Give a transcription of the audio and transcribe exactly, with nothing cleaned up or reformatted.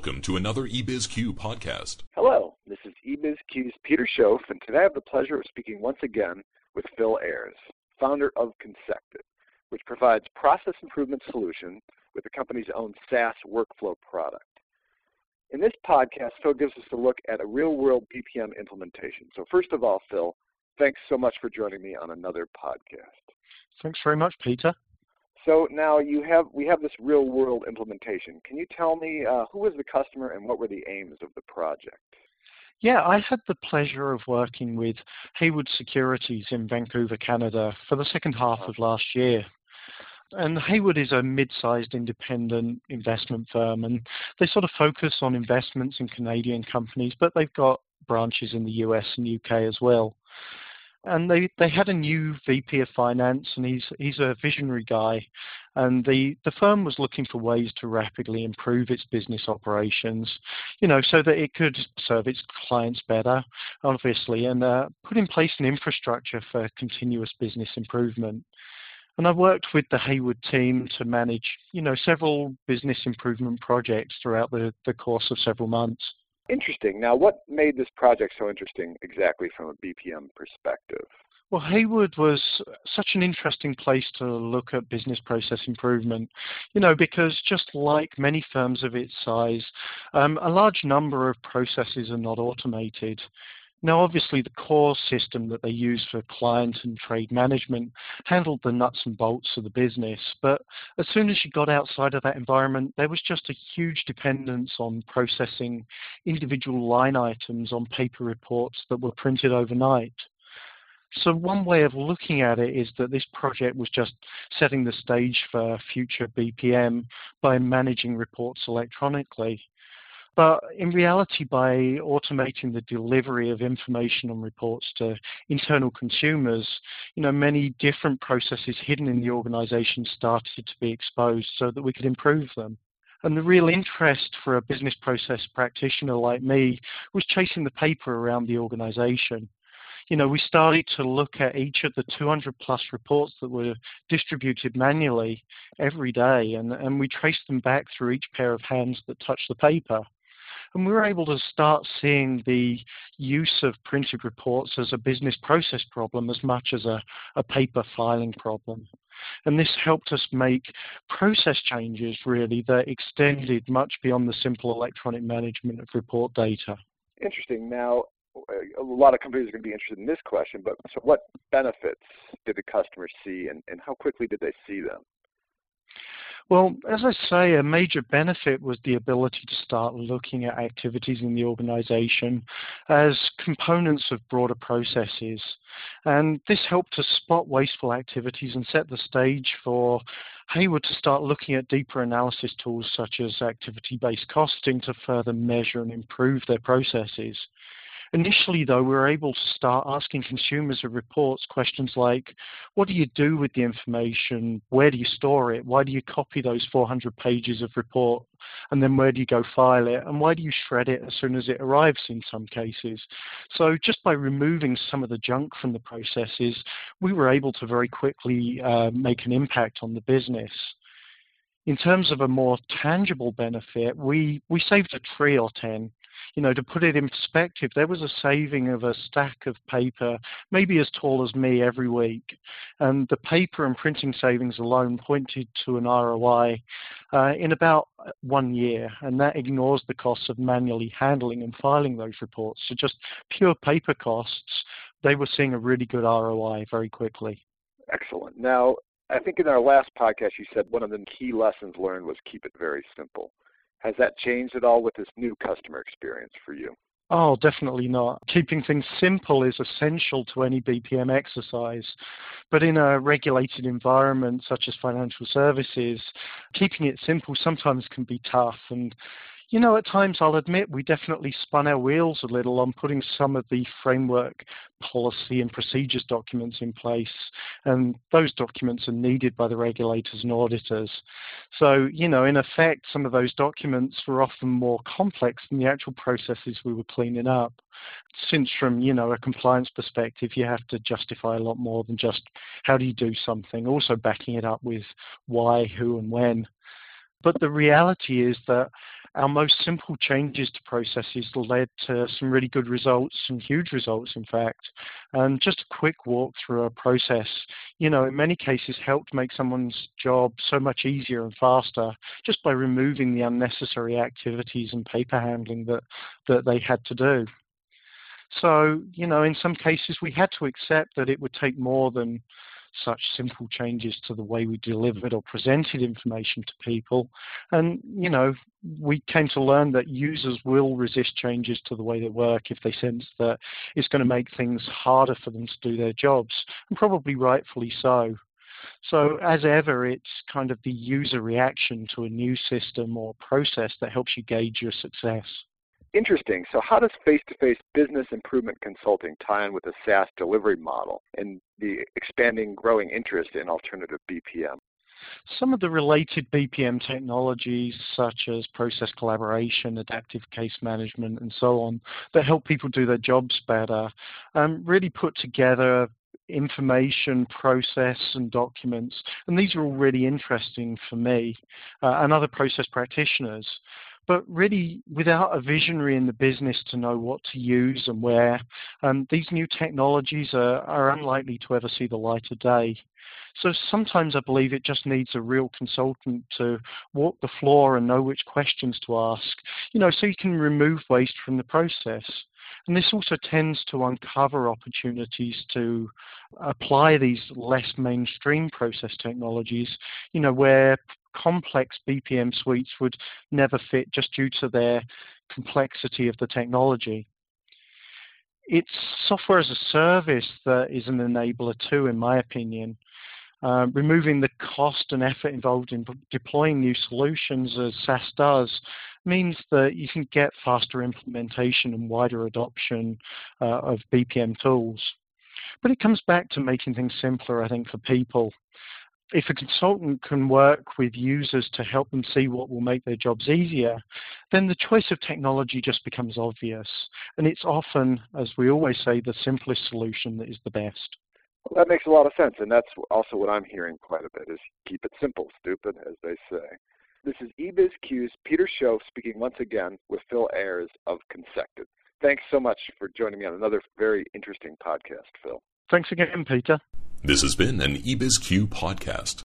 Welcome to another eBizQ podcast. Hello, this is eBizQ's Peter Schoaf, and today I have the pleasure of speaking once again with Phil Ayres, founder of Consective, which provides process improvement solutions with the company's own SaaS workflow product. In this podcast, Phil gives us a look at a real-world B P M implementation. So first of all, Phil, thanks so much for joining me on another podcast. Thanks very much, Peter. So now you have we have this real-world implementation. Can you tell me uh, who was the customer and what were the aims of the project? Yeah, I had the pleasure of working with Haywood Securities in Vancouver, Canada for the second half of last year. And Haywood is a mid-sized independent investment firm, and they sort of focus on investments in Canadian companies, but they've got branches in the U S and U K as well. And they, they had a new V P of finance, and he's he's a visionary guy. And the, the firm was looking for ways to rapidly improve its business operations, you know, so that it could serve its clients better, obviously, and uh, put in place an infrastructure for continuous business improvement. And I worked with the Haywood team to manage, you know, several business improvement projects throughout the, the course of several months. Interesting. Now, what made this project so interesting exactly from a B P M perspective? Well, Haywood was such an interesting place to look at business process improvement, you know, because just like many firms of its size, um, a large number of processes are not automated. Now, obviously, the core system that they use for client and trade management handled the nuts and bolts of the business. But as soon as you got outside of that environment, there was just a huge dependence on processing individual line items on paper reports that were printed overnight. So one way of looking at it is that this project was just setting the stage for future B P M by managing reports electronically. But in reality, by automating the delivery of information on reports to internal consumers, you know, many different processes hidden in the organization started to be exposed so that we could improve them. And the real interest for a business process practitioner like me was chasing the paper around the organization. You know, we started to look at each of the two hundred plus reports that were distributed manually every day, and, and we traced them back through each pair of hands that touched the paper. And we were able to start seeing the use of printed reports as a business process problem as much as a, a paper filing problem. And this helped us make process changes, really, that extended much beyond the simple electronic management of report data. Interesting. Now, a lot of companies are going to be interested in this question, but so what benefits did the customers see, and, and how quickly did they see them? Well, as I say, a major benefit was the ability to start looking at activities in the organization as components of broader processes. And this helped us spot wasteful activities and set the stage for Haywood to start looking at deeper analysis tools such as activity-based costing to further measure and improve their processes. Initially, though, we were able to start asking consumers of reports questions like, what do you do with the information? Where do you store it? Why do you copy those four hundred pages of report? And then where do you go file it? And why do you shred it as soon as it arrives in some cases? So just by removing some of the junk from the processes, we were able to very quickly uh, make an impact on the business. In terms of a more tangible benefit, we, we saved a tree or ten. You know, to put it in perspective, there was a saving of a stack of paper, maybe as tall as me every week. And the paper and printing savings alone pointed to an R O I uh, in about one year. And that ignores the costs of manually handling and filing those reports. So just pure paper costs, they were seeing a really good R O I very quickly. Excellent. Now, I think in our last podcast, you said one of the key lessons learned was keep it very simple. Has that changed at all with this new customer experience for you? Oh, definitely not. Keeping things simple is essential to any B P M exercise. But in a regulated environment such as financial services, keeping it simple sometimes can be tough. And you know, at times I'll admit we definitely spun our wheels a little on putting some of the framework policy and procedures documents in place. And those documents are needed by the regulators and auditors. So, you know, in effect, some of those documents were often more complex than the actual processes we were cleaning up. Since from, you know, a compliance perspective, you have to justify a lot more than just how do you do something, also backing it up with why, who, and when. But the reality is that Our most simple changes to processes led to some really good results, some huge results, in fact. And just a quick walk through a process, you know, in many cases helped make someone's job so much easier and faster just by removing the unnecessary activities and paper handling that, that they had to do. So, you know, in some cases we had to accept that it would take more than such simple changes to the way we delivered or presented information to people. And, you know, we came to learn that users will resist changes to the way they work if they sense that it's going to make things harder for them to do their jobs, and probably rightfully so. So as ever, it's kind of the user reaction to a new system or process that helps you gauge your success. Interesting. So how does face-to-face business improvement consulting tie in with the SaaS delivery model and the expanding growing interest in alternative B P M? Some of the related B P M technologies, such as process collaboration, adaptive case management, and so on, that help people do their jobs better, um, really put together information, process, and documents. And these are all really interesting for me uh, and other process practitioners. But really, without a visionary in the business to know what to use and where, um, these new technologies are, are unlikely to ever see the light of day. So sometimes I believe it just needs a real consultant to walk the floor and know which questions to ask, you know, so you can remove waste from the process. And this also tends to uncover opportunities to apply these less mainstream process technologies, you know, where complex B P M suites would never fit just due to their complexity of the technology. It's software as a service that is an enabler too, in my opinion. Uh, removing the cost and effort involved in deploying new solutions, as SaaS does, means that you can get faster implementation and wider adoption uh, of B P M tools. But it comes back to making things simpler, I think, for people. If a consultant can work with users to help them see what will make their jobs easier, then the choice of technology just becomes obvious. And it's often, as we always say, the simplest solution that is the best. Well, that makes a lot of sense, and that's also what I'm hearing quite a bit, is keep it simple, stupid, as they say. This is eBizQ's Peter Show speaking once again with Phil Ayres of Consected. Thanks so much for joining me on another very interesting podcast, Phil. Thanks again, Peter. This has been an eBizQ podcast.